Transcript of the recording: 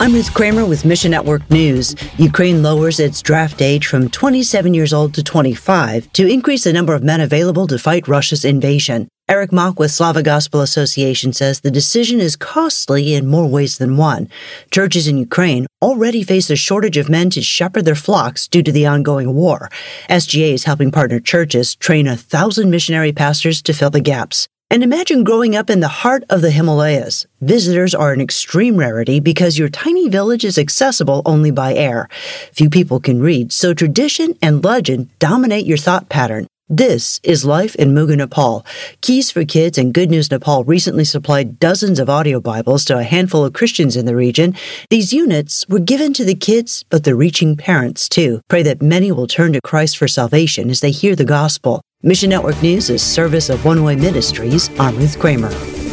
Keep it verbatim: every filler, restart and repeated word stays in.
I'm Ruth Kramer with Mission Network News. Ukraine lowers its draft age from twenty-seven years old to twenty-five to increase the number of men available to fight Russia's invasion. Eric Mock with Slava Gospel Association says the decision is costly in more ways than one. Churches in Ukraine already face a shortage of men to shepherd their flocks due to the ongoing war. S G A is helping partner churches train a thousand missionary pastors to fill the gaps. And imagine growing up in the heart of the Himalayas. Visitors are an extreme rarity because your tiny village is accessible only by air. Few people can read, so tradition and legend dominate your thought pattern. This is life in Mugu, Nepal. Keys for Kids and Good News Nepal recently supplied dozens of audio Bibles to a handful of Christians in the region. These units were given to the kids, but they're reaching parents too. Pray that many will turn to Christ for salvation as they hear the gospel. Mission Network News is service of One Way Ministries. I'm Ruth Kramer.